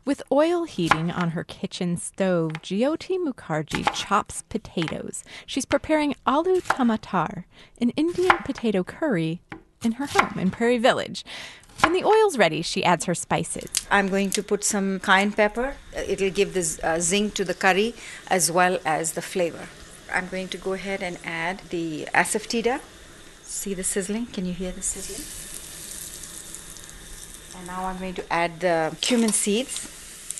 With oil heating on her kitchen stove, Jyoti Mukherjee chops potatoes. She's preparing aloo tamatar, an Indian potato curry, in her home in Prairie Village. When the oil's ready, she adds her spices. I'm going to put some cayenne pepper. It'll give this zing to the curry as well as the flavor. I'm going to go ahead and add the asafoetida. See the sizzling? Can you hear the sizzling? And now I'm going to add the cumin seeds.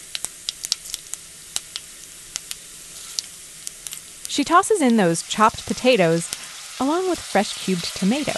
She tosses in those chopped potatoes along with fresh cubed tomato.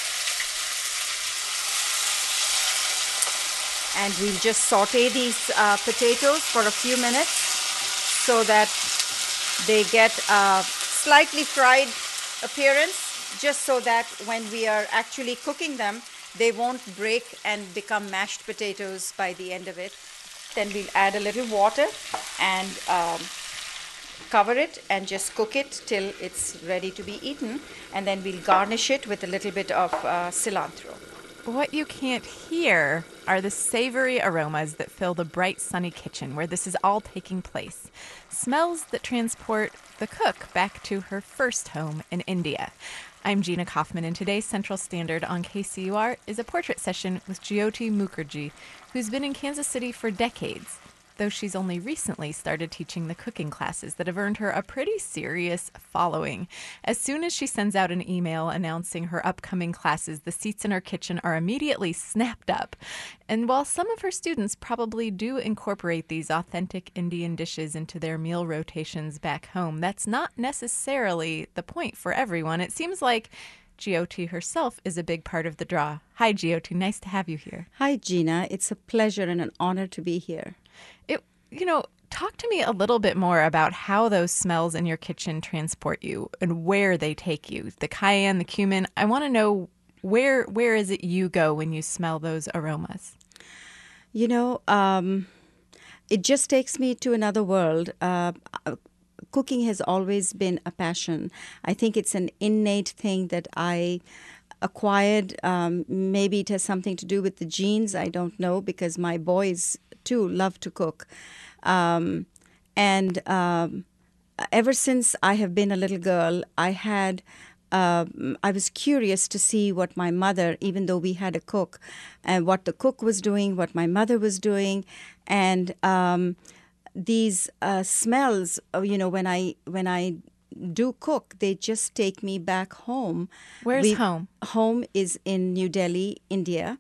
And we'll just saute these potatoes for a few minutes so that they get a slightly fried appearance, just so that when we are actually cooking them, they won't break and become mashed potatoes by the end of it. Then we'll add a little water and cover it and just cook it till it's ready to be eaten. And then we'll garnish it with a little bit of cilantro. What you can't hear are the savory aromas that fill the bright, sunny kitchen where this is all taking place. Smells that transport the cook back to her first home in India. I'm Gina Kaufman, and today's Central Standard on KCUR is a portrait session with Jyoti Mukherjee, who's been in Kansas City for decades, though she's only recently started teaching the cooking classes that have earned her a pretty serious following. As soon as she sends out an email announcing her upcoming classes, the seats in her kitchen are immediately snapped up. And while some of her students probably do incorporate these authentic Indian dishes into their meal rotations back home, that's not necessarily the point for everyone. It seems like Jyoti herself is a big part of the draw. Hi, Jyoti. Nice to have you here. Hi, Gina. It's a pleasure and an honor to be here. Talk to me a little bit more about how those smells in your kitchen transport you and where they take you. The cayenne, the cumin. I want to know where is it you go when you smell those aromas? It just takes me to another world. Cooking has always been a passion. I think it's an innate thing that I acquired. Maybe it has something to do with the genes. I don't know, because my boys too love to cook. And ever since I have been a little girl, I was curious to see what my mother, even though we had a cook, and what the cook was doing, what my mother was doing, and these smells. When I do cook, they just take me back home. Where's home? Home is in New Delhi, India.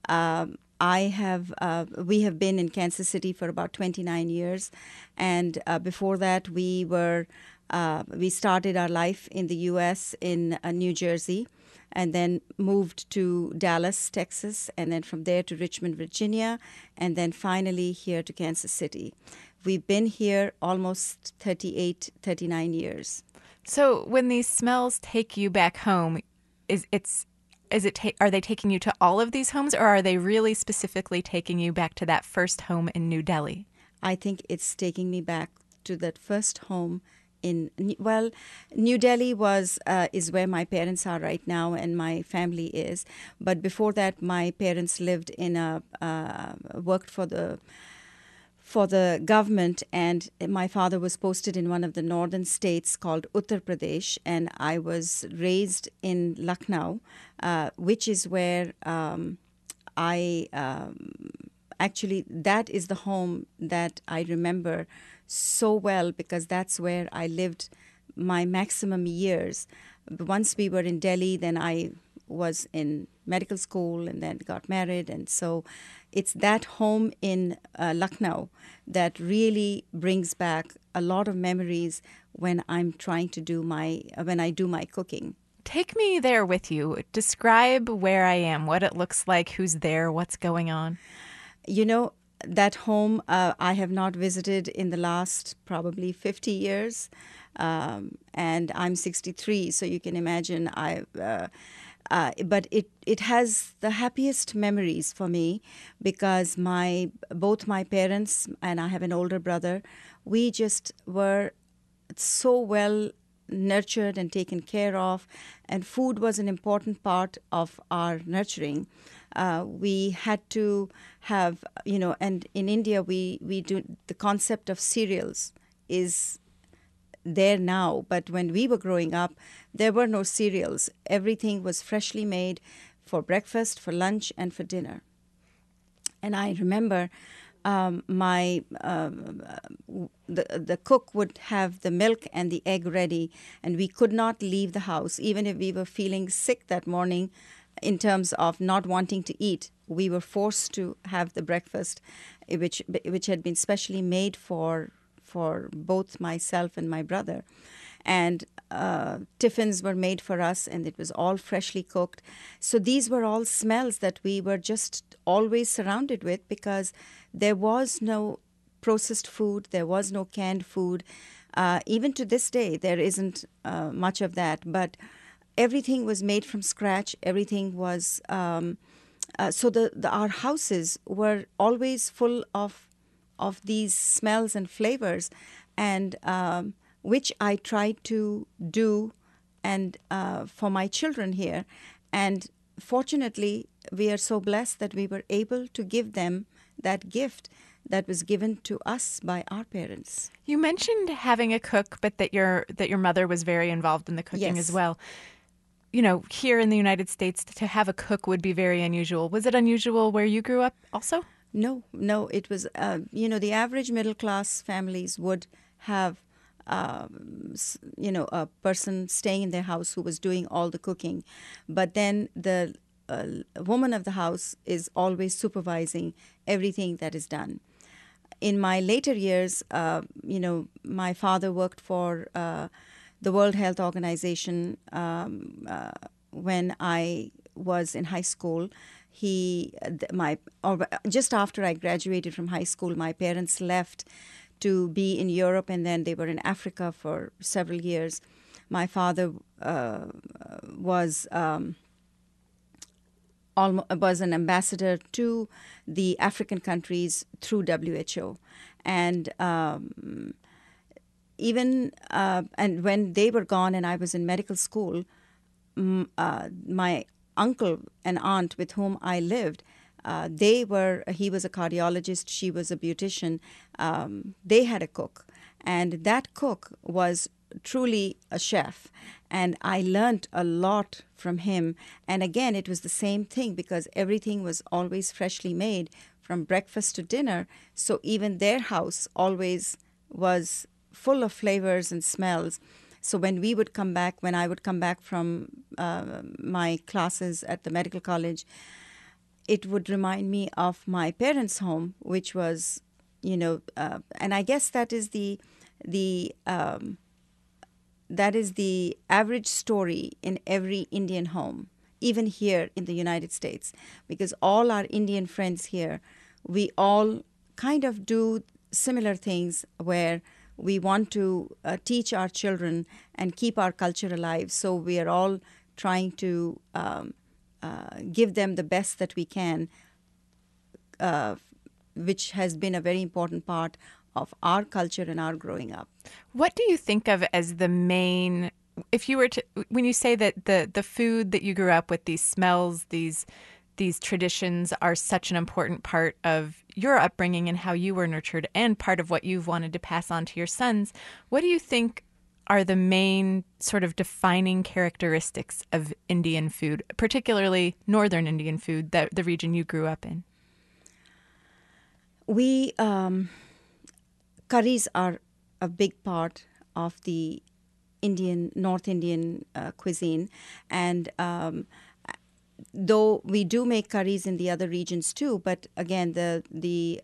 We have been in Kansas City for about 29 years, and before that we started our life in the U.S. in New Jersey, and then moved to Dallas, Texas, and then from there to Richmond, Virginia, and then finally here to Kansas City. We've been here almost 39 years. So when these smells take you back home, are they taking you to all of these homes, or are they really specifically taking you back to that first home in New Delhi? I think it's taking me back to that first home New Delhi is where my parents are right now and my family is. But before that, my parents lived worked for the government, and my father was posted in one of the northern states called Uttar Pradesh, and I was raised in Lucknow, which is where actually that is the home that I remember so well, because that's where I lived my maximum years. Once we were in Delhi, then I was in medical school and then got married, and so it's that home in Lucknow that really brings back a lot of memories when I'm trying to do when I do my cooking. Take me there with you. Describe where I am, what it looks like, who's there, what's going on. That home I have not visited in the last probably 50 years, and I'm 63, so you can imagine but it has the happiest memories for me, because both my parents, and I have an older brother, we just were so well nurtured and taken care of, and food was an important part of our nurturing. We had to have, and in India we do the concept of cereals is there now, but when we were growing up, there were no cereals. Everything was freshly made for breakfast, for lunch, and for dinner. And I remember the cook would have the milk and the egg ready, and we could not leave the house, even if we were feeling sick that morning. In terms of not wanting to eat, we were forced to have the breakfast, which had been specially made for both myself and my brother. And tiffins were made for us, and it was all freshly cooked. So these were all smells that we were just always surrounded with, because there was no processed food, there was no canned food. Even to this day, there isn't much of that, but everything was made from scratch. Everything was so our houses were always full of these smells and flavors, and which I tried to do and for my children here. And fortunately, we are so blessed that we were able to give them that gift that was given to us by our parents. You mentioned having a cook, but that your mother was very involved in the cooking Yes. as well. Here in the United States, to have a cook would be very unusual. Was it unusual where you grew up also? No, it was, the average middle class families would have, a person staying in their house who was doing all the cooking. But then the woman of the house is always supervising everything that is done. In my later years, my father worked for the World Health Organization when I was in high school. Just after I graduated from high school, my parents left to be in Europe, and then they were in Africa for several years. My father was an ambassador to the African countries through WHO, and and when they were gone and I was in medical school, my uncle and aunt with whom I lived, he was a cardiologist, she was a beautician. They had a cook, and that cook was truly a chef, and I learned a lot from him. And again, it was the same thing, because everything was always freshly made from breakfast to dinner. So even their house always was full of flavors and smells. So when I would come back from my classes at the medical college, it would remind me of my parents' home, which was, and I guess that is the average story in every Indian home, even here in the United States, because all our Indian friends here, we all kind of do similar things where we want to teach our children and keep our culture alive. So we are all trying to give them the best that we can, which has been a very important part of our culture and our growing up. What do you think of as the main, if you were to, when you say that the food that you grew up with, these smells, these traditions are such an important part of your upbringing and how you were nurtured and part of what you've wanted to pass on to your sons, what do you think are the main sort of defining characteristics of Indian food, particularly Northern Indian food, the region you grew up in? Curries are a big part of the North Indian cuisine, and though we do make curries in the other regions too, but again, the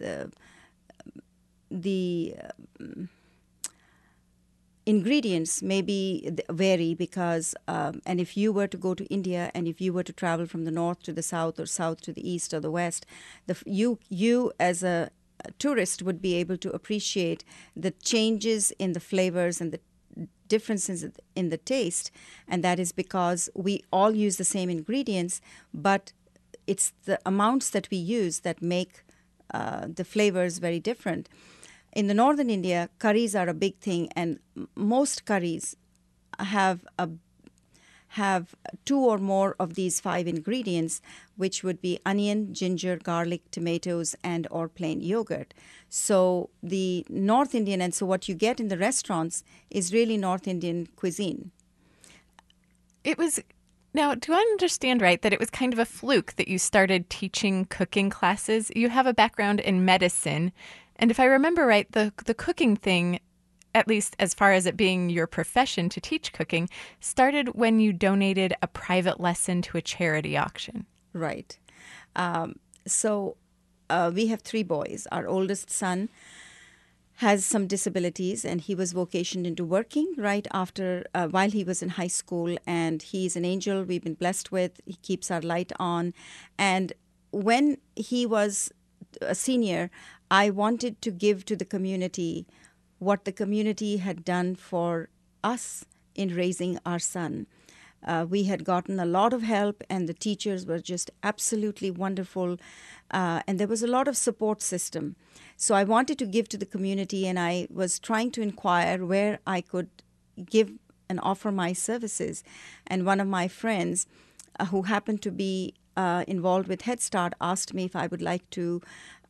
ingredients maybe vary, because and if you were to go to India and if you were to travel from the north to the south or south to the east or the west, you as a tourist would be able to appreciate the changes in the flavors and the differences in the taste, and that is because we all use the same ingredients, but it's the amounts that we use that make the flavors very different. In the northern India, curries are a big thing, and most curries have two or more of these 5 ingredients, which would be onion, ginger, garlic, tomatoes, and or plain yogurt. So the North Indian, and so what you get in the restaurants is really North Indian cuisine. It was, now, do I understand right that it was kind of a fluke that you started teaching cooking classes? You have a background in medicine, and if I remember right, the cooking thing, at least as far as it being your profession to teach cooking, started when you donated a private lesson to a charity auction. Right. So we have 3 boys. Our oldest son has some disabilities, and he was vocationed into working right after, while he was in high school, and he's an angel we've been blessed with. He keeps our light on. And when he was a senior, I wanted to give to the community what the community had done for us in raising our son. We had gotten a lot of help, and the teachers were just absolutely wonderful, and there was a lot of support system. So I wanted to give to the community, and I was trying to inquire where I could give and offer my services. And one of my friends, who happened to be involved with Head Start, asked me if I would like to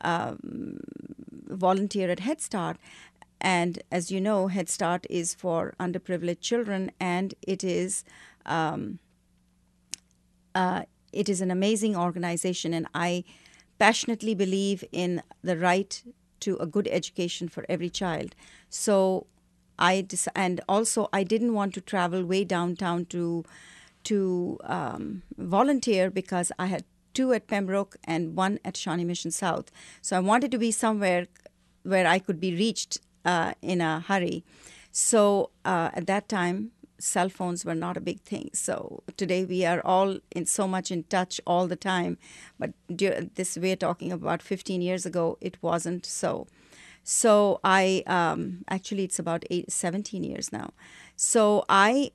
volunteer at Head Start. And as you know, Head Start is for underprivileged children, and it is an amazing organization. And I passionately believe in the right to a good education for every child. So and also I didn't want to travel way downtown to volunteer, because I had 2 at Pembroke and 1 at Shawnee Mission South. So I wanted to be somewhere where I could be reached in a hurry. So at that time, cell phones were not a big thing. So today we are all so much in touch all the time. But this we're talking about 15 years ago, it wasn't so. So I actually it's about 17 years now. So I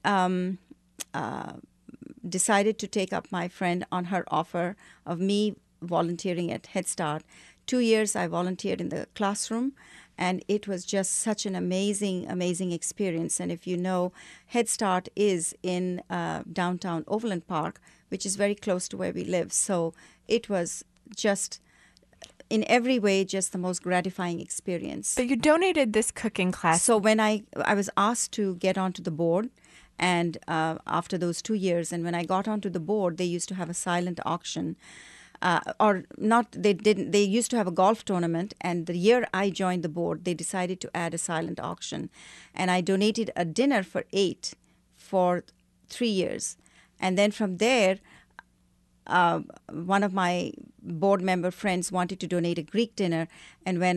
decided to take up my friend on her offer of me volunteering at Head Start. 2 years I volunteered in the classroom, and it was just such an amazing, amazing experience. And if you know, Head Start is in downtown Overland Park, which is very close to where we live. So it was just, in every way, just the most gratifying experience. But you donated this cooking class. So when I was asked to get onto the board, and after those 2 years, and when I got onto the board, they used to have a silent auction. They used to have a golf tournament, and the year I joined the board, they decided to add a silent auction. And I donated a dinner for 8 for 3 years. And then from there, one of my board member friends wanted to donate a Greek dinner. And when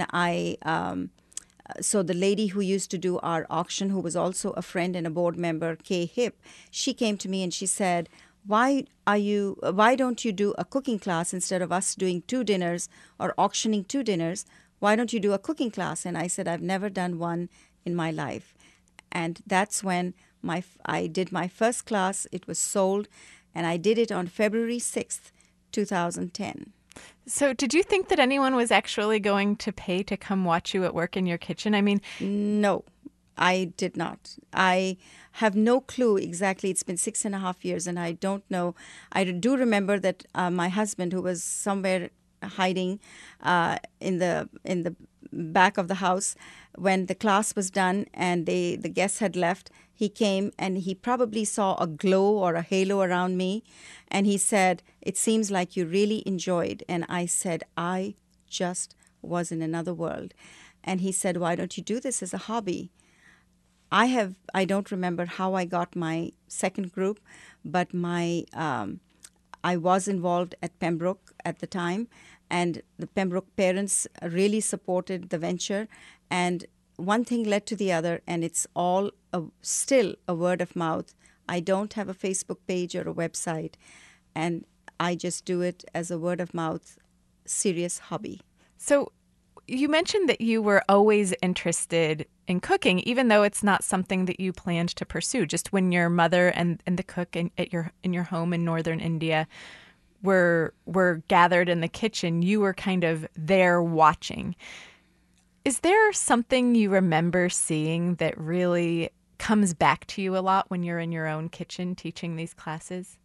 so the lady who used to do our auction, who was also a friend and a board member, Kay Hip, she came to me and she said, why don't you do a cooking class instead of us doing 2 dinners or auctioning 2 dinners? Why don't you do a cooking class? And I said, I've never done one in my life. And that's when I did my first class. It was sold, and I did it on February 6th, 2010. So did you think that anyone was actually going to pay to come watch you at work in your kitchen? I mean, no, I did not. I have no clue exactly. It's been 6.5 years, and I don't know. I do remember that my husband, who was somewhere hiding in the back of the house, when the class was done and the guests had left, he came and he probably saw a glow or a halo around me, and he said, "It seems like you really enjoyed." And I said, "I just was in another world." And he said, "Why don't you do this as a hobby?" I don't remember how I got my second group, but I was involved at Pembroke at the time, and the Pembroke parents really supported the venture. And one thing led to the other, and it's all still a word of mouth. I don't have a Facebook page or a website, and I just do it as a word of mouth, serious hobby. So you mentioned that you were always interested in cooking, even though it's not something that you planned to pursue. Just when your mother and the cook in your home in northern India were gathered in the kitchen, you were kind of there watching. Is there something you remember seeing that really comes back to you a lot when you're in your own kitchen teaching these classes?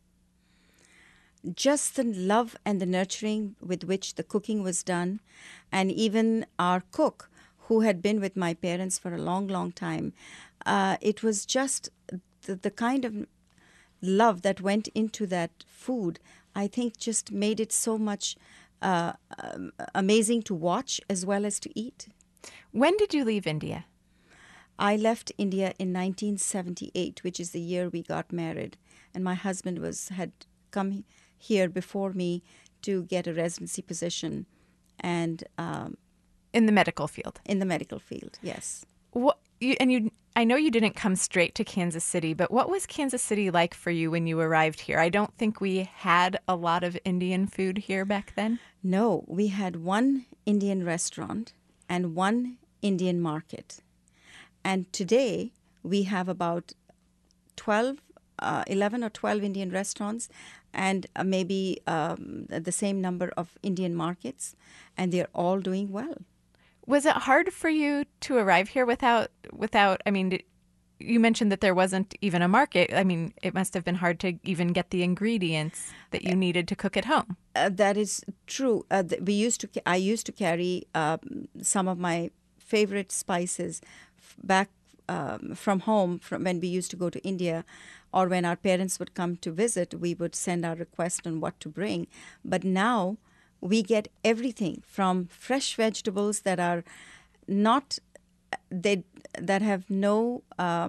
Just the love and the nurturing with which the cooking was done. And even our cook, who had been with my parents for a long, long time, it was just the kind of love that went into that food, I think just made it so much amazing to watch as well as to eat. When did you leave India? I left India in 1978, which is the year we got married. And my husband had come here before me to get a residency position, and In the medical field. in the medical field, yes. I know you didn't come straight to Kansas City, but what was Kansas City like for you when you arrived here? I don't think we had a lot of Indian food here back then. No, we had one Indian restaurant and one Indian market. And today we have about 11 or 12 Indian restaurants and maybe the same number of Indian markets, and they're all doing well. Was it hard for you to arrive here without I mean, you mentioned that there wasn't even a market. I mean, it must have been hard to even get the ingredients that you needed to cook at home. That is true. I used to carry some of my favorite spices back from home from when we used to go to India, or when our parents would come to visit, we would send our request on what to bring. But now we get everything from fresh vegetables that are not that have no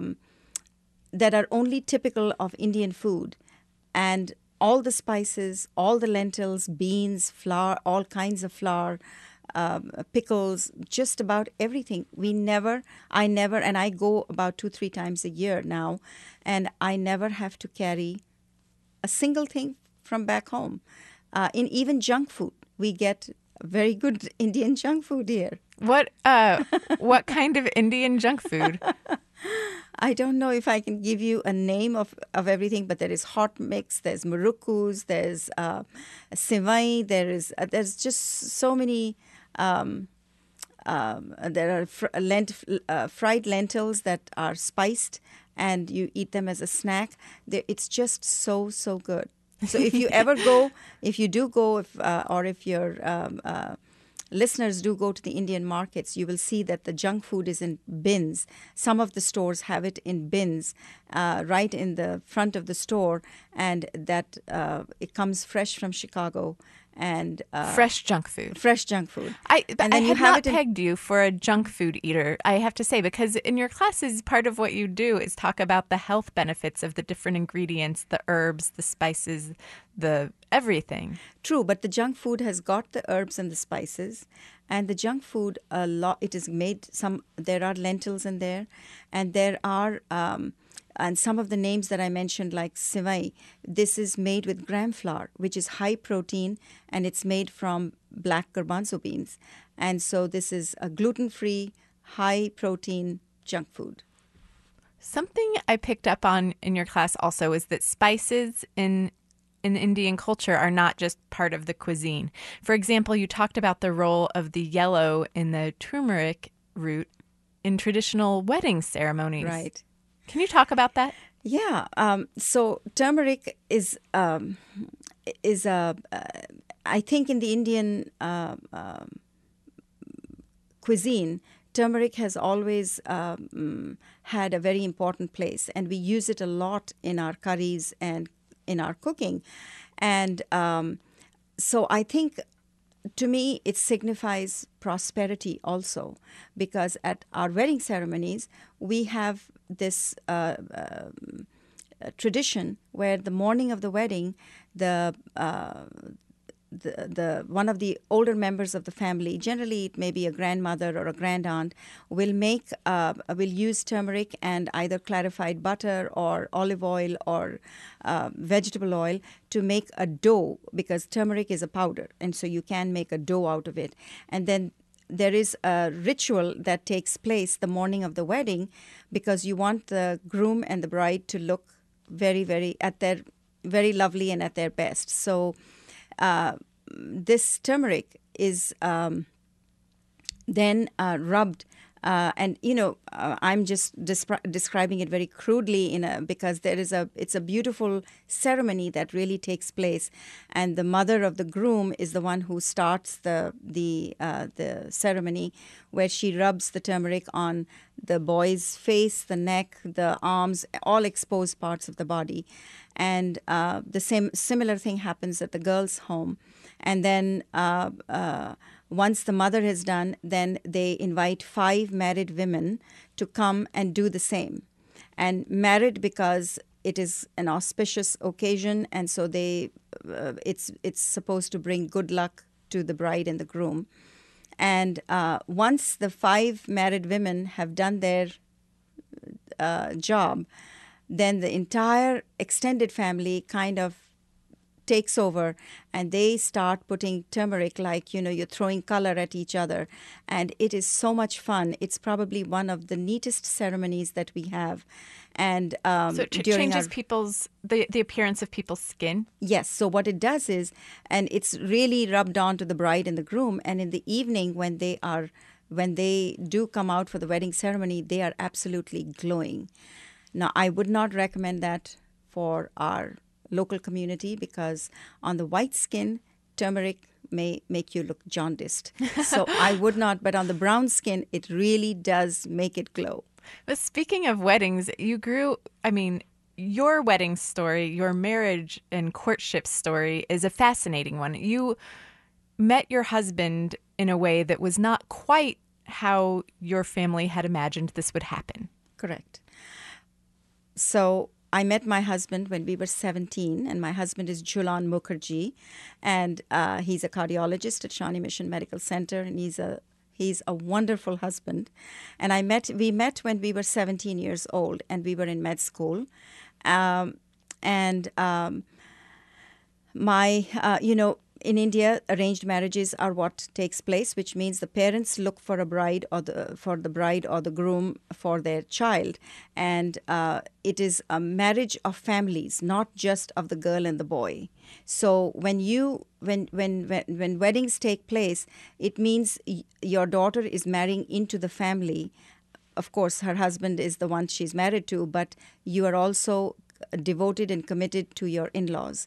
that are only typical of Indian food, and all the spices, all the lentils, beans, flour, all kinds of flour, pickles, just about everything. I never, and I go about 2-3 times a year now, and I never have to carry a single thing from back home. In even junk food, we get very good Indian junk food here. What kind of Indian junk food? I don't know if I can give you a name of everything, but there is hot mix, there's murukkus, there's sivai, there's just so many. There are fried lentils that are spiced, and you eat them as a snack. It's just so good. So if you ever go, if you do go, or if your listeners do go to the Indian markets, you will see that the junk food is in bins. Some of the stores have it in bins right in the front of the store, and that it comes fresh from Chicago. And fresh junk food. Fresh junk food. I have not pegged you for a junk food eater, I have to say, because in your classes, part of what you do is talk about the health benefits of the different ingredients, the herbs, the spices, the everything. True, but the junk food has got the herbs and the spices, and the junk food, a lot, it is made, there are lentils in there, and there are and some of the names that I mentioned, like sivai, this is made with gram flour, which is high protein, and it's made from black garbanzo beans. And so this is a gluten-free, high-protein junk food. Something I picked up on in your class also is that spices in Indian culture are not just part of the cuisine. For example, you talked about the role of the yellow in the turmeric root in traditional wedding ceremonies. Right. Can you talk about that? Yeah. So turmeric is I think in the Indian cuisine, turmeric has always had a very important place, and we use it a lot in our curries and in our cooking. And so I think, to me, it signifies prosperity also, because at our wedding ceremonies, we have this tradition where the morning of the wedding, the one of the older members of the family, generally it may be a grandmother or a grandaunt, will use turmeric and either clarified butter or olive oil or vegetable oil to make a dough, because turmeric is a powder, and so you can make a dough out of it. And then there is a ritual that takes place the morning of the wedding, because you want the groom and the bride to look very, very very lovely and at their best. So this turmeric is then rubbed And I'm just describing it very crudely because it's a beautiful ceremony that really takes place, and the mother of the groom is the one who starts the ceremony, where she rubs the turmeric on the boy's face, the neck, the arms, all exposed parts of the body. And the similar thing happens at the girl's home. And then once the mother has done, then they invite 5 married women to come and do the same. And married because it is an auspicious occasion, and so it's supposed to bring good luck to the bride and the groom. And once the 5 married women have done their job, then the entire extended family kind of takes over, and they start putting turmeric, like, you're throwing color at each other. And it is so much fun. It's probably one of the neatest ceremonies that we have. And so it changes the appearance of people's skin? Yes. So what it does is, and it's really rubbed on to the bride and the groom. And in the evening, when they do come out for the wedding ceremony, they are absolutely glowing. Now, I would not recommend that for our local community, because on the white skin, turmeric may make you look jaundiced. So I would not, but on the brown skin, it really does make it glow. But speaking of weddings, your wedding story, your marriage and courtship story is a fascinating one. You met your husband in a way that was not quite how your family had imagined this would happen. Correct. So I met my husband when we were 17, and my husband is Jhulan Mukherjee, and he's a cardiologist at Shawnee Mission Medical Center, and he's a wonderful husband. And we met when we were 17 years old, and we were in med school, in India, arranged marriages are what takes place, which means the parents look for a bride for the bride or the groom for their child, and it is a marriage of families, not just of the girl and the boy. So when weddings take place, it means your daughter is marrying into the family. Of course, her husband is the one she's married to, but you are also devoted and committed to your in-laws.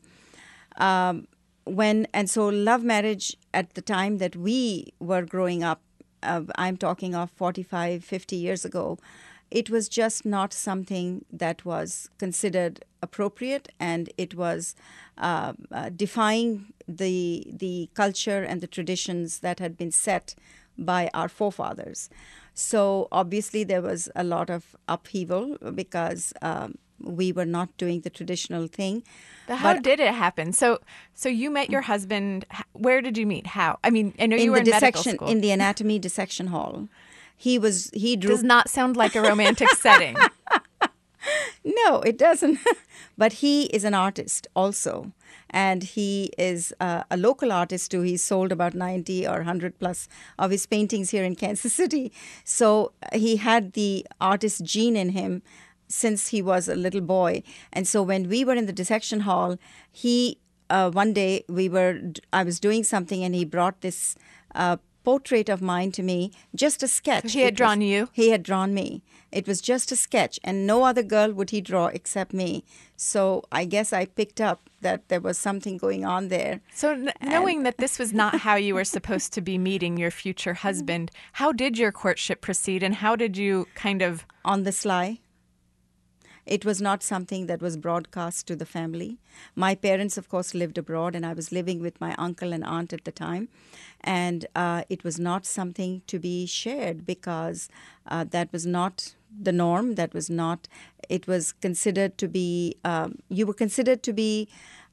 So love marriage at the time that we were growing up, I'm talking of 45, 50 years ago, it was just not something that was considered appropriate, and it was defying the culture and the traditions that had been set by our forefathers. So obviously there was a lot of upheaval because we were not doing the traditional thing. But how did it happen? So you met your husband. Where did you meet? How? I mean, I know you were in medical school. In the anatomy dissection hall. He drew. Does not sound like a romantic setting. No, it doesn't. But he is an artist also. And he is a local artist too. He's sold about 90 or 100 plus of his paintings here in Kansas City. So he had the artist gene in him since he was a little boy. And so when we were in the dissection hall, one day I was doing something, and he brought this portrait of mine to me, just a sketch. He had drawn you? He had drawn me. It was just a sketch, and no other girl would he draw except me. So I guess I picked up that there was something going on there. So knowing that this was not how you were supposed to be meeting your future husband, how did your courtship proceed, and how did you kind of... On the sly. It was not something that was broadcast to the family. My parents, of course, lived abroad, and I was living with my uncle and aunt at the time. And it was not something to be shared because that was not the norm. It was considered to be, you were considered to be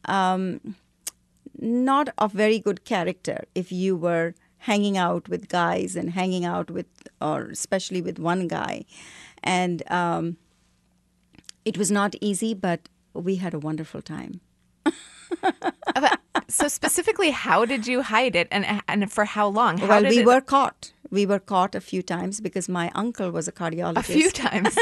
not of very good character if you were hanging out with guys and hanging out with, or especially with one guy. And it was not easy, but we had a wonderful time. So specifically, how did you hide it, and for how long? We were caught. We were caught a few times because my uncle was a cardiologist. A few times.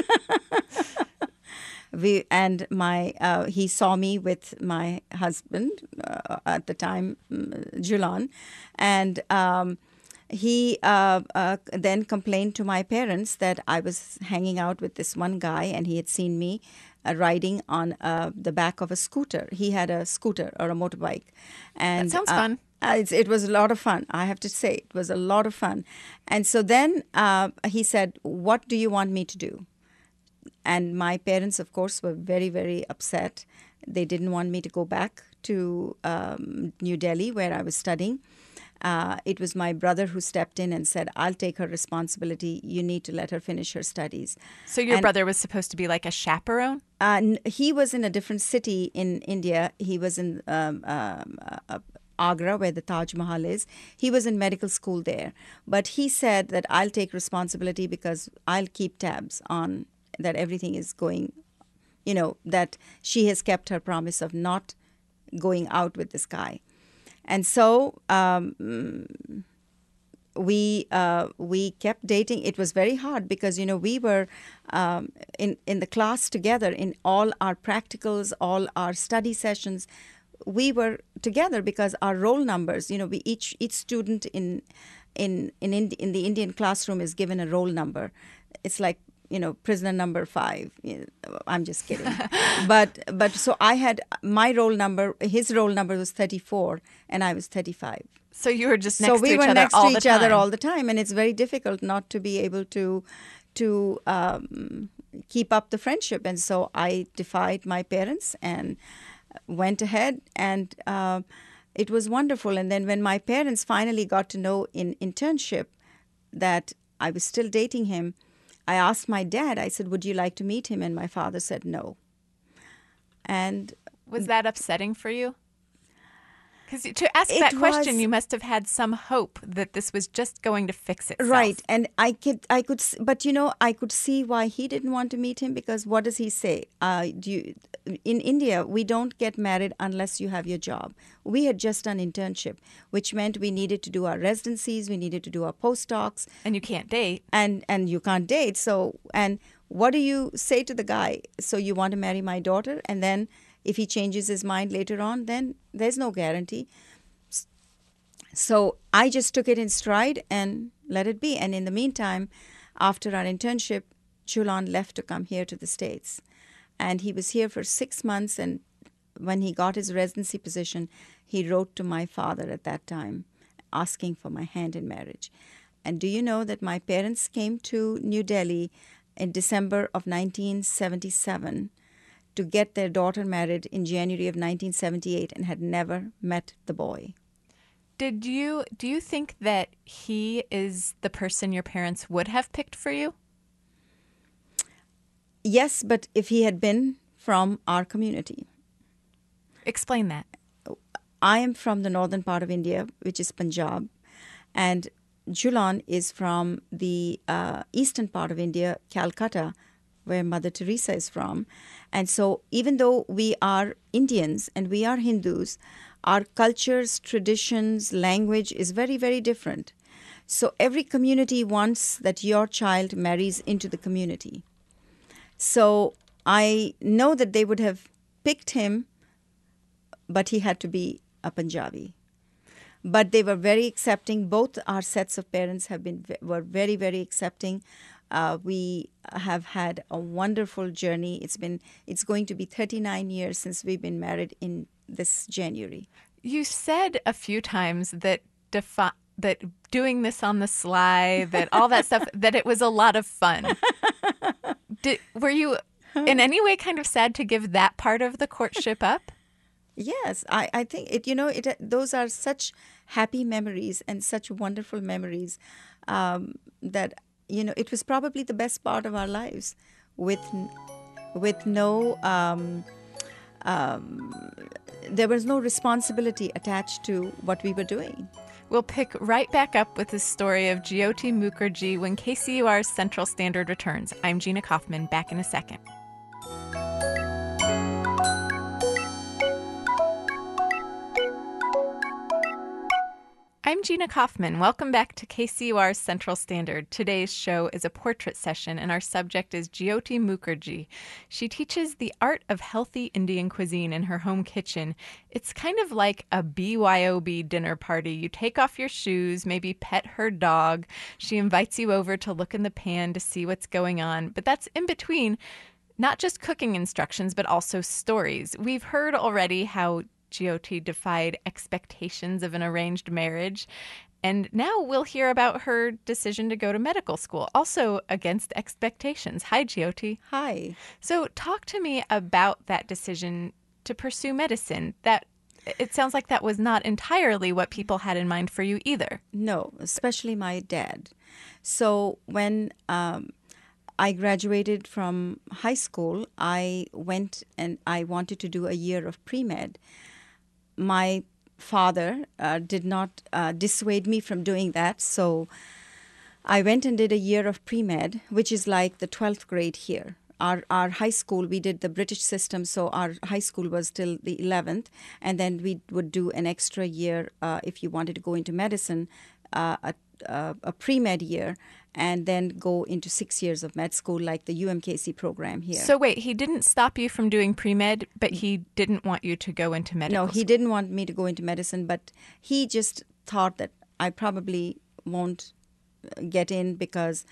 He saw me with my husband at the time, Jhulan, and he then complained to my parents that I was hanging out with this one guy and he had seen me riding on the back of a scooter. He had a scooter or a motorbike. And That sounds fun. It was a lot of fun, I have to say. It was a lot of fun. And so then he said, "What do you want me to do?" And my parents, of course, were very, very upset. They didn't want me to go back to New Delhi, where I was studying. It was my brother who stepped in and said, "I'll take her responsibility. You need to let her finish her studies." So your And, brother was supposed to be like a chaperone? he was in a different city in India. He was in Agra, where the Taj Mahal is. He was in medical school there. But he said that I'll take responsibility because I'll keep tabs on that everything is going, that she has kept her promise of not going out with this guy. And so we kept dating. It was very hard because we were in the class together in all our practicals, all our study sessions. We were together because our roll numbers. We each student in the Indian classroom is given a roll number. It's like prisoner number 5. I'm just kidding. but so I had my roll number. His roll number was 34, and I was 35. So you were just So next to we each were other next all to the each other time. all the time, and it's very difficult not to be able to keep up the friendship. And so I defied my parents and went ahead, and it was wonderful. And then when my parents finally got to know in internship that I was still dating him, I asked my dad, I said, "Would you like to meet him?" And my father said no. And Was that upsetting for you? Because to ask It that question, was- you must have had some hope that this was just going to fix itself. Right, and I could, but I could see why he didn't want to meet him because what does he say? In India, we don't get married unless you have your job. We had just done internship, which meant we needed to do our residencies, we needed to do our postdocs, And you can't date. and you can't date. So, and what do you say to the guy? So you want to marry my daughter, and then if he changes his mind later on, then there's no guarantee. So I just took it in stride and let it be. And in the meantime, after our internship, Julan left to come here to the States. And he was here for 6 months. And when he got his residency position, he wrote to my father at that time, asking for my hand in marriage. And do you know that my parents came to New Delhi in December of 1977 to get their daughter married in January of 1978 and had never met the boy? Do you think that he is the person your parents would have picked for you? Yes, but if he had been from our community. Explain that. I am from the northern part of India, which is Punjab, and Julan is from the eastern part of India, Calcutta, where Mother Teresa is from. And so even though we are Indians and we are Hindus, our cultures, traditions, language is very, very different. So every community wants that your child marries into the community. So I know that they would have picked him, but he had to be a Punjabi. But they were very accepting. Both our sets of parents were very, very accepting. We have had a wonderful journey. It's going to be 39 years since we've been married in this January. You said a few times that that doing this on the sly, that all that stuff, that it was a lot of fun. Were you in any way kind of sad to give that part of the courtship up? Yes, I think those are such happy memories and such wonderful memories that it was probably the best part of our lives, with no there was no responsibility attached to what we were doing. We'll pick right back up with the story of Jyoti Mukherjee when KCUR's Central Standard returns. I'm Gina Kaufman, back in a second. I'm Gina Kaufman. Welcome back to KCUR Central Standard. Today's show is a portrait session, and our subject is Jyoti Mukherjee. She teaches the art of healthy Indian cuisine in her home kitchen. It's kind of like a BYOB dinner party. You take off your shoes, maybe pet her dog. She invites you over to look in the pan to see what's going on. But that's in between not just cooking instructions, but also stories. We've heard already how Jyoti defied expectations of an arranged marriage. And now we'll hear about her decision to go to medical school, also against expectations. Hi, Jyoti. Hi. So talk to me about that decision to pursue medicine. It sounds like that was not entirely what people had in mind for you either. No, especially my dad. So when I graduated from high school, I went and I wanted to do a year of pre-med. My father did not dissuade me from doing that, so I went and did a year of pre-med, which is like the 12th grade here. Our high school, we did the British system, so our high school was till the 11th, and then we would do an extra year if you wanted to go into medicine, a pre-med year, and then go into 6 years of med school like the UMKC program here. So wait, he didn't stop you from doing pre-med, but he didn't want you to go into medical No, he school. didn't want me to go into medicine, but he just thought that I probably won't get in because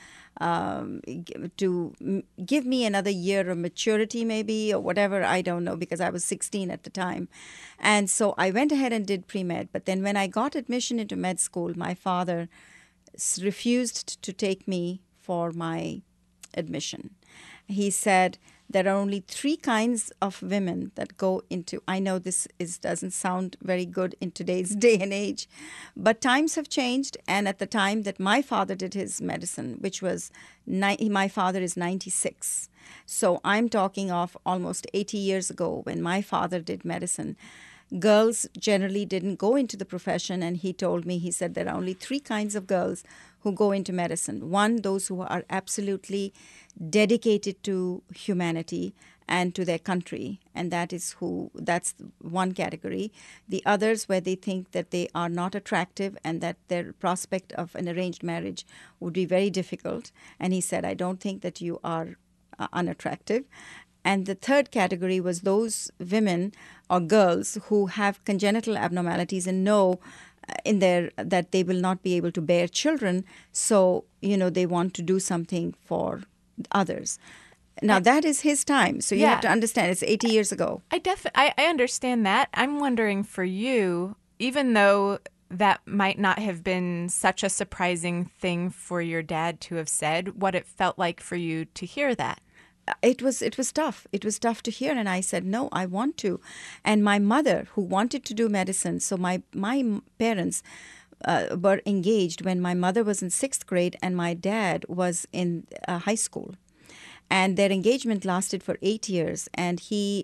to give me another year of maturity maybe or whatever, I don't know, because I was 16 at the time. And so I went ahead and did pre-med. But then when I got admission into med school, my father refused to take me for my admission. He said there are only 3 kinds of women that go into, I know this doesn't sound very good in today's day and age, but times have changed. And at the time that my father did his medicine, which was, my father is 96. So I'm talking of almost 80 years ago when my father did medicine. Girls generally didn't go into the profession, and he told me, he said there are only 3 kinds of girls who go into medicine. One, those who are absolutely dedicated to humanity and to their country, and that's one category. The others, where they think that they are not attractive and that their prospect of an arranged marriage would be very difficult. And he said, I don't think that you are unattractive. And the third category was those women or girls who have congenital abnormalities and know that they will not be able to bear children. So, they want to do something for others. Now, that is his time. So you have to understand, it's 80 years ago. I understand that. I'm wondering for you, even though that might not have been such a surprising thing for your dad to have said, what it felt like for you to hear that. It was tough. It was tough to hear. And I said, no, I want to. And my mother, who wanted to do medicine, so my parents were engaged when my mother was in 6th grade and my dad was in high school. And their engagement lasted for 8 years. And he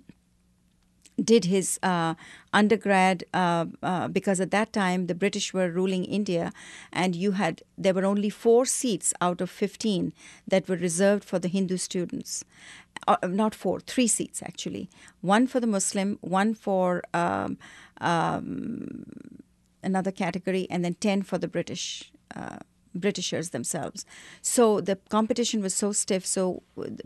did his undergrad because at that time the British were ruling India, and there were only 4 seats out of 15 that were reserved for the Hindu students. Not 4, 3 seats actually. 1 for the Muslim, 1 for another category, and then 10 for the Britishers themselves. So the competition was so stiff. So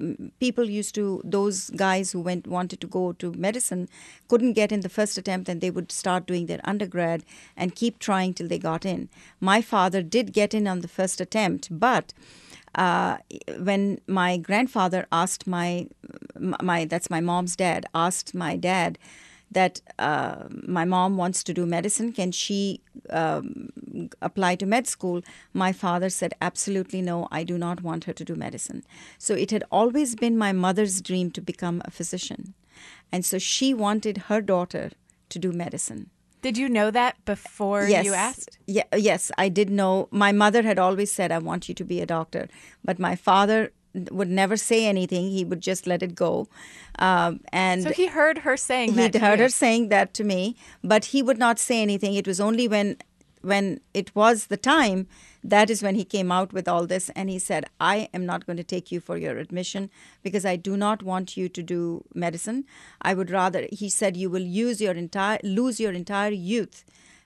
those guys who wanted to go to medicine couldn't get in the first attempt, and they would start doing their undergrad and keep trying till they got in. My father did get in on the first attempt, but when my grandfather asked that's my mom's dad, asked my dad that my mom wants to do medicine, can she apply to med school? My father said, absolutely no, I do not want her to do medicine. So it had always been my mother's dream to become a physician. And so she wanted her daughter to do medicine. Did you know that before you asked? Yes, I did know. My mother had always said, I want you to be a doctor. But my father would never say anything. He would just let it go. And so he heard her saying that. He heard her saying that to me, but he would not say anything. It was only when it was the time, that is when he came out with all this, and he said, I am not going to take you for your admission because I do not want you to do medicine. I would rather, he said, you will lose your entire youth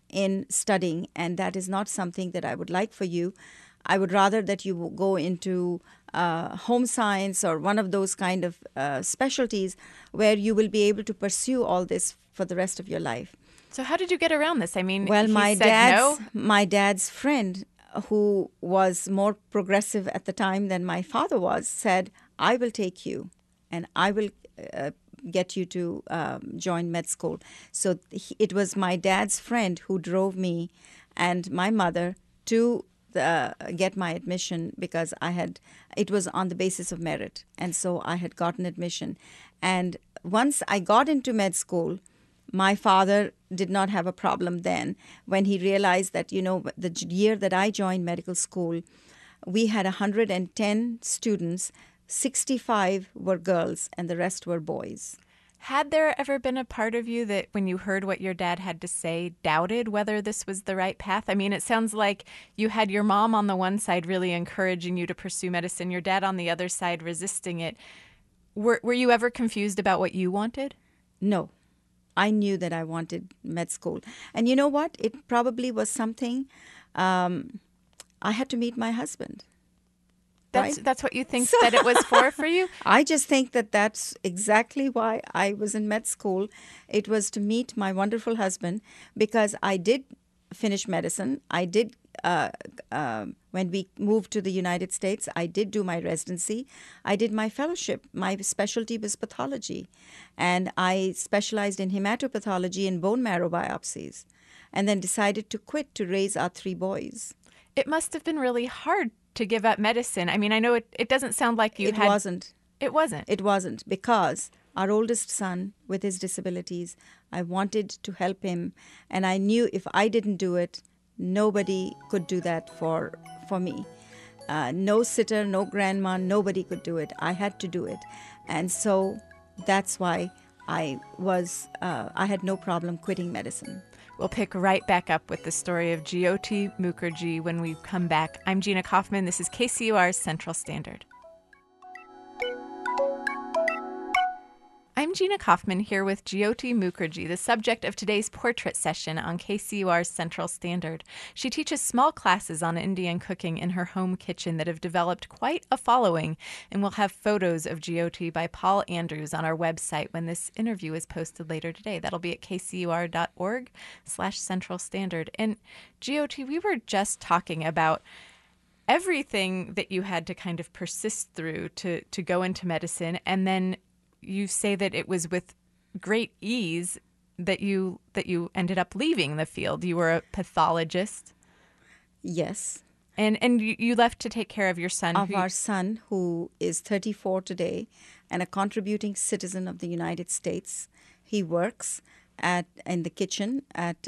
in studying, and that is not something that I would like for you. I would rather that you go into home science or one of those kind of specialties where you will be able to pursue all this for the rest of your life. So how did you get around this? I mean, Well, he my said no. dad's friend, who was more progressive at the time than my father was, said, "I will take you, and I will get you to join med school." So it was my dad's friend who drove me and my mother to get my admission, because it was on the basis of merit, and so I had gotten admission. And once I got into med school, my father did not have a problem then when he realized that, the year that I joined medical school, we had 110 students, 65 were girls, and the rest were boys. Had there ever been a part of you that, when you heard what your dad had to say, doubted whether this was the right path? I mean, it sounds like you had your mom on the one side really encouraging you to pursue medicine, your dad on the other side resisting it. Were you ever confused about what you wanted? No. I knew that I wanted med school. And you know what? It probably was something I had to meet my husband. That's what you think that it was for you? I just think that that's exactly why I was in med school. It was to meet my wonderful husband, because I did finish medicine. I did, when we moved to the United States, I did do my residency. I did my fellowship. My specialty was pathology. And I specialized in hematopathology and bone marrow biopsies, and then decided to quit to raise our 3 boys. It must have been really hard to give up medicine. I mean, I know it doesn't sound like you had... It wasn't. It wasn't, because our oldest son with his disabilities, I wanted to help him. And I knew if I didn't do it, nobody could do that for me. No sitter, no grandma, nobody could do it. I had to do it. And so that's why I had no problem quitting medicine. We'll pick right back up with the story of Jyoti Mukherjee when we come back. I'm Gina Kaufman. This is KCUR's Central Standard. I'm Gina Kaufman here with Jyoti Mukherjee, the subject of today's portrait session on KCUR's Central Standard. She teaches small classes on Indian cooking in her home kitchen that have developed quite a following, and we'll have photos of Jyoti by Paul Andrews on our website when this interview is posted later today. That'll be at kcur.org/Central Standard. And Jyoti, we were just talking about everything that you had to kind of persist through to go into medicine, and then you say that it was with great ease that you ended up leaving the field. You were a pathologist. Yes. And you left to take care of your son. Our son, who is 34 today and a contributing citizen of the United States. He works in the kitchen at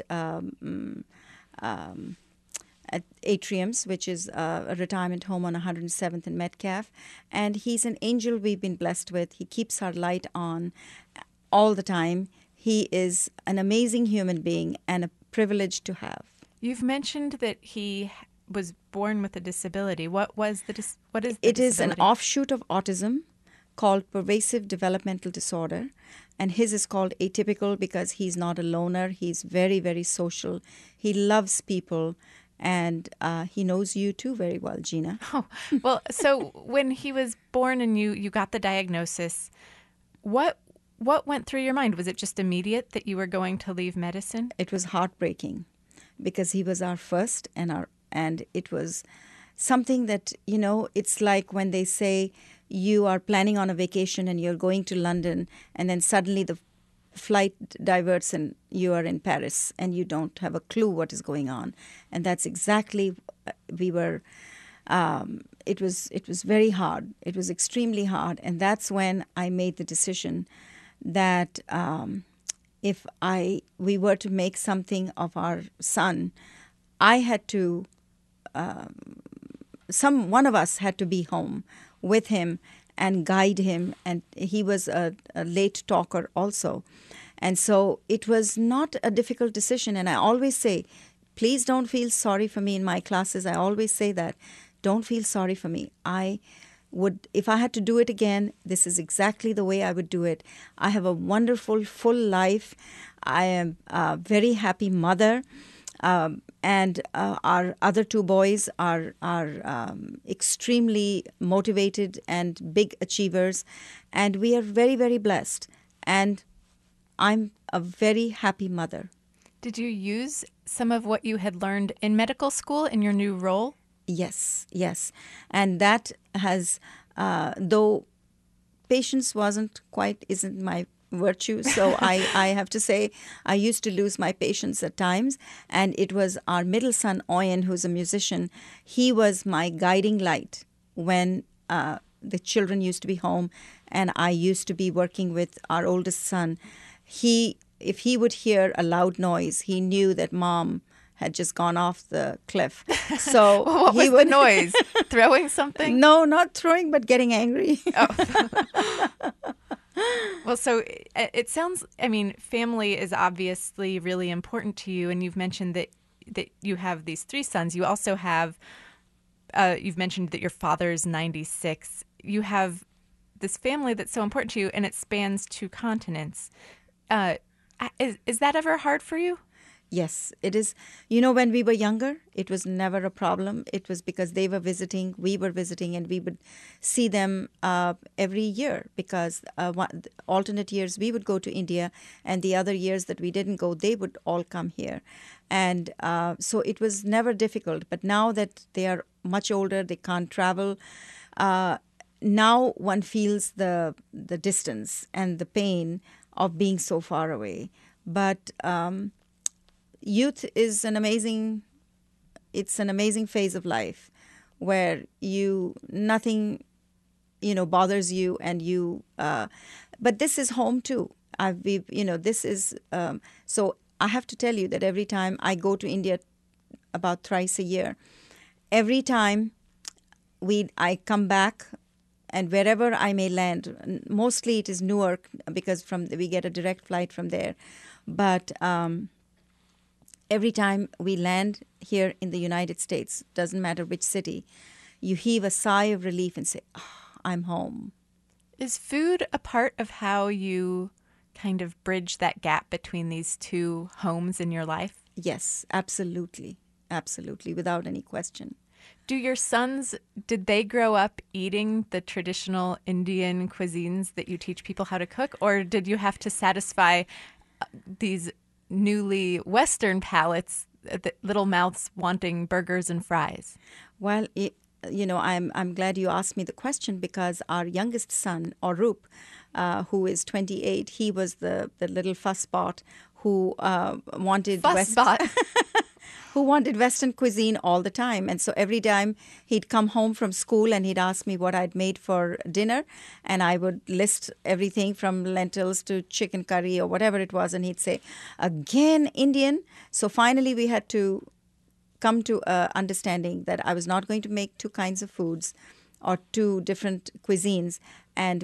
Atriums, which is a retirement home on 107th and Metcalf. And he's an angel we've been blessed with. He keeps our light on all the time. He is an amazing human being and a privilege to have. You've mentioned that he was born with a disability. What is the disability? It is an offshoot of autism called pervasive developmental disorder. And his is called atypical because he's not a loner. He's very, very social. He loves people. And he knows you too very well, Gina. Oh, well, so when he was born and you got the diagnosis, what went through your mind? Was it just immediate that you were going to leave medicine? It was heartbreaking because he was our first, and it was something that, it's like when they say you are planning on a vacation and you're going to London, and then suddenly the flight diverts and you are in Paris and you don't have a clue what is going on. And that's exactly we were. It was very hard. It was extremely hard, and that's when I made the decision that if we were to make something of our son, I had to. One of us had to be home with him and guide him, and he was a late talker also. And so it was not a difficult decision. And I always say, please don't feel sorry for me in my classes. I always say that. Don't feel sorry for me. If I had to do it again, this is exactly the way I would do it. I have a wonderful, full life. I am a very happy mother. And our other two boys are extremely motivated and big achievers, and we are very, very blessed. And I'm a very happy mother. Did you use some of what you had learned in medical school in your new role? Yes, yes. And that has, though patience isn't my virtue. So I have to say, I used to lose my patience at times. And it was our middle son, Oyen, who's a musician. He was my guiding light when the children used to be home and I used to be working with our oldest son. If he would hear a loud noise, he knew that mom had just gone off the cliff. So What was the noise? Throwing something? No, not throwing, but getting angry. Well, so it sounds, I mean, family is obviously really important to you, and you've mentioned that you have these three sons. You also have, you've mentioned that your father's 96. You have this family that's so important to you, and it spans 2 continents. Is that ever hard for you? Yes, it is. You know, when we were younger, it was never a problem. It was because they were visiting, we were visiting, and we would see them every year because alternate years we would go to India, and the other years that we didn't go, they would all come here. And so it was never difficult. But now that they are much older, they can't travel. Now one feels the distance and the pain of being so far away. But youth is it's an amazing phase of life where nothing, bothers you, and but this is home too. This is, so I have to tell you that every time I go to India about thrice a year, every time I come back, and wherever I may land, mostly it is Newark because we get a direct flight from there. But every time we land here in the United States, doesn't matter which city, you heave a sigh of relief and say, oh, I'm home. Is food a part of how you kind of bridge that gap between these 2 homes in your life? Yes, absolutely. Absolutely, without any question. Do your sons, did they grow up eating the traditional Indian cuisines that you teach people how to cook? Or did you have to satisfy these newly Western palates, little mouths wanting burgers and fries? Well, I'm glad you asked me the question because our youngest son, Arup, who is 28, he was the little fussbot who wanted who wanted Western cuisine all the time. And so every time he'd come home from school and he'd ask me what I'd made for dinner, and I would list everything from lentils to chicken curry or whatever it was, and he'd say, again, Indian? So finally we had to come to understanding that I was not going to make 2 kinds of foods or 2 different cuisines. And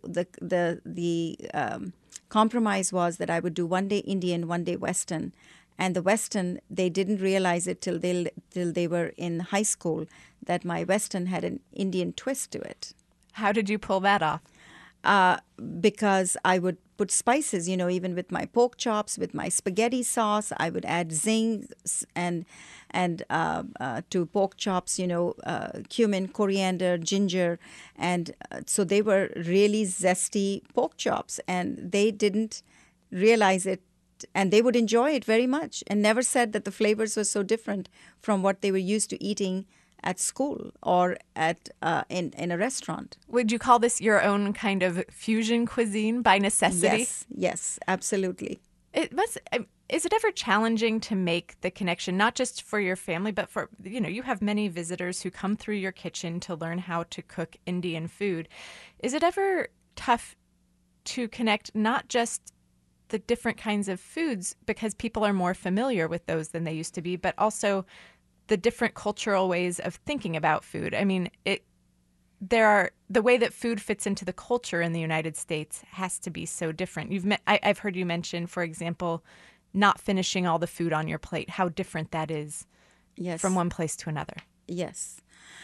the compromise was that I would do one day Indian, one day Western. And the Western, they didn't realize it till they were in high school that my Western had an Indian twist to it. How did you pull that off? Because I would put spices, even with my pork chops, with my spaghetti sauce. I would add zing and to pork chops, cumin, coriander, ginger. And so they were really zesty pork chops, and they didn't realize it. And they would enjoy it very much and never said that the flavors were so different from what they were used to eating at school or in a restaurant. Would you call this your own kind of fusion cuisine by necessity? Yes, absolutely. Is it ever challenging to make the connection, not just for your family, but for, you have many visitors who come through your kitchen to learn how to cook Indian food. Is it ever tough to connect not just the different kinds of foods because people are more familiar with those than they used to be, but also the different cultural ways of thinking about food? I mean, the way that food fits into the culture in the United States has to be so different. I've heard you mention, for example, not finishing all the food on your plate, how different that is from one place to another. Yes.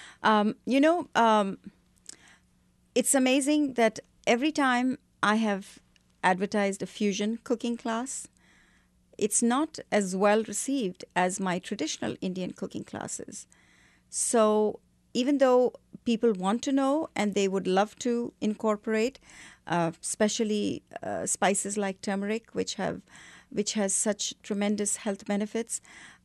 It's amazing that every time I have advertised a fusion cooking class, it's not as well received as my traditional Indian cooking classes. So even though people want to know and they would love to incorporate, especially spices like turmeric, which has such tremendous health benefits,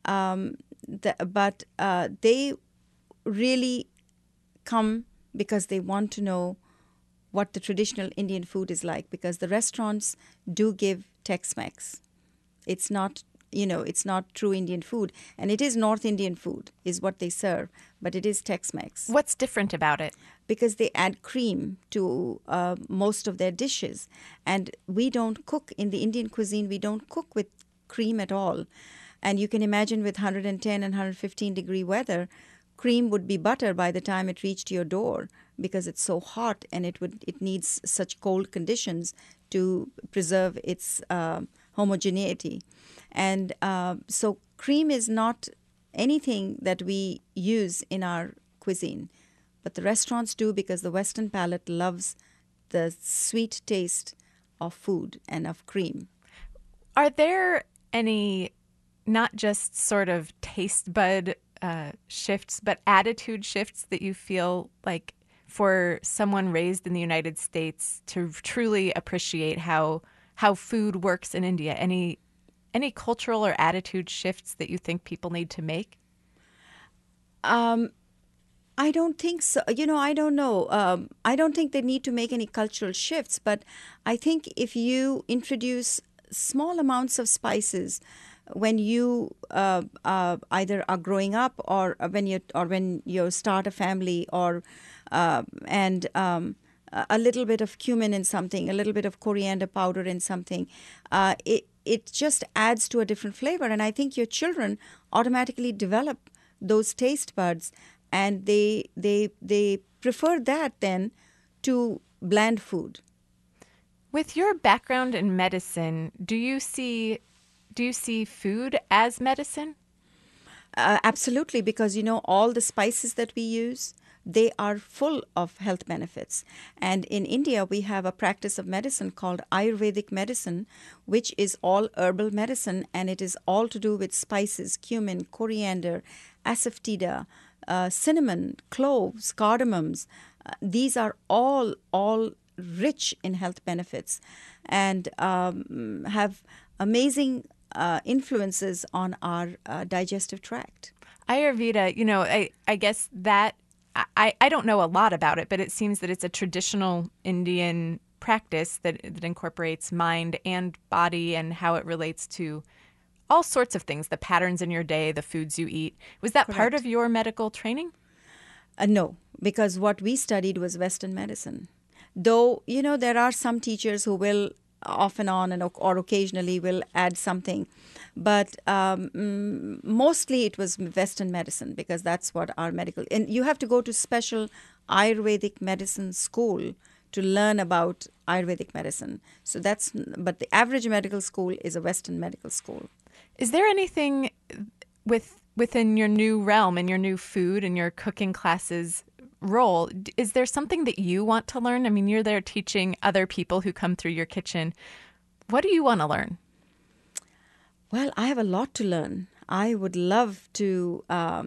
but they really come because they want to know what the traditional Indian food is like, because the restaurants do give Tex-Mex. It's not, it's not true Indian food. And it is North Indian food is what they serve, but it is Tex-Mex. What's different about it? Because they add cream to most of their dishes. And we don't cook, in the Indian cuisine, we don't cook with cream at all. And you can imagine with 110 and 115 degree weather, cream would be butter by the time it reached your door, because it's so hot and it needs such cold conditions to preserve its homogeneity. And so cream is not anything that we use in our cuisine, but the restaurants do, because the Western palate loves the sweet taste of food and of cream. Are there any, not just sort of taste bud shifts, but attitude shifts that you feel like for someone raised in the United States to truly appreciate how food works in India? Any cultural or attitude shifts that you think people need to make? I don't think so. I don't know. I don't think they need to make any cultural shifts, but I think if you introduce small amounts of spices when you either are growing up or when you start a family, or and a little bit of cumin in something, a little bit of coriander powder in something, it just adds to a different flavor. And I think your children automatically develop those taste buds, and they prefer that then to bland food. With your background in medicine, do you see food as medicine? Absolutely, because all the spices that we use, they are full of health benefits. And in India, we have a practice of medicine called Ayurvedic medicine, which is all herbal medicine, and it is all to do with spices: cumin, coriander, asafoetida, cinnamon, cloves, cardamoms. These are all rich in health benefits and have amazing influences on our digestive tract. Ayurveda, I guess that I don't know a lot about it, but it seems that it's a traditional Indian practice that incorporates mind and body and how it relates to all sorts of things, the patterns in your day, the foods you eat. Was that part of your medical training? No, because what we studied was Western medicine. Though, there are some teachers who will off and on or occasionally will add something. But mostly it was Western medicine, because that's what our medical... And you have to go to special Ayurvedic medicine school to learn about Ayurvedic medicine. But the average medical school is a Western medical school. Is there anything within your new realm and your new food and your cooking classes role, is there something that you want to learn? I mean, you're there teaching other people who come through your kitchen. What do you want to learn? Well, I have a lot to learn. I would love to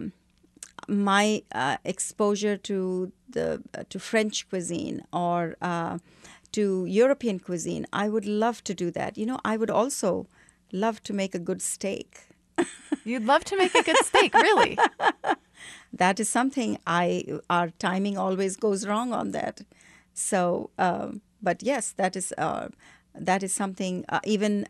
my exposure to French cuisine or to European cuisine. I would love to do that. I would also love to make a good steak. You'd love to make a good steak, really? That is something our timing always goes wrong on that. So, but yes, that is something. Even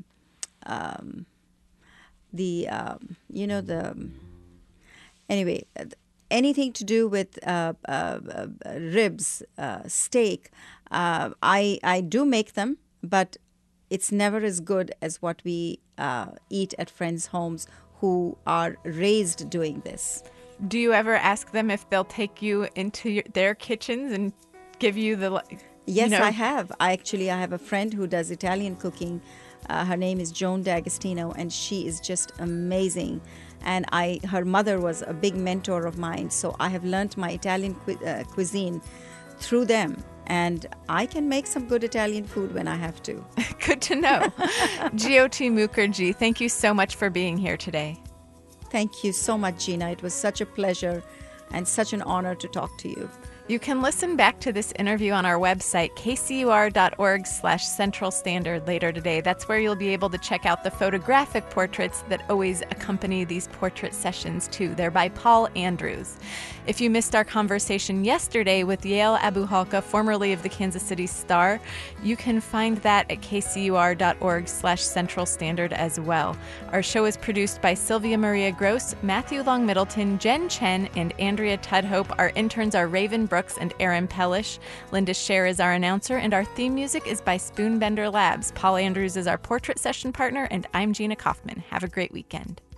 anyway, anything to do with ribs, steak. I do make them, but it's never as good as what we eat at friends' homes who are raised doing this. Do you ever ask them if they'll take you into their kitchens and give you the... Yes, I have. I have a friend who does Italian cooking. Her name is Joan D'Agostino, and she is just amazing. And her mother was a big mentor of mine, so I have learned my Italian cuisine through them. and I can make some good Italian food when I have to. Good to know. Jyoti Mukherjee, thank you so much for being here today. Thank you so much, Gina. It was such a pleasure and such an honor to talk to you. You can listen back to this interview on our website, kcur.org/Central Standard later today. That's where you'll be able to check out the photographic portraits that always accompany these portrait sessions too. They're by Paul Andrews. If you missed our conversation yesterday with Yael Abuhalka, formerly of the Kansas City Star, you can find that at kcur.org/Central Standard as well. Our show is produced by Sylvia Maria Gross, Matthew Long Middleton, Jen Chen, and Andrea Tudhope. Our interns are Raven Brooks and Aaron Pellish. Linda Scher is our announcer, and our theme music is by Spoonbender Labs. Paul Andrews is our portrait session partner, and I'm Gina Kaufman. Have a great weekend.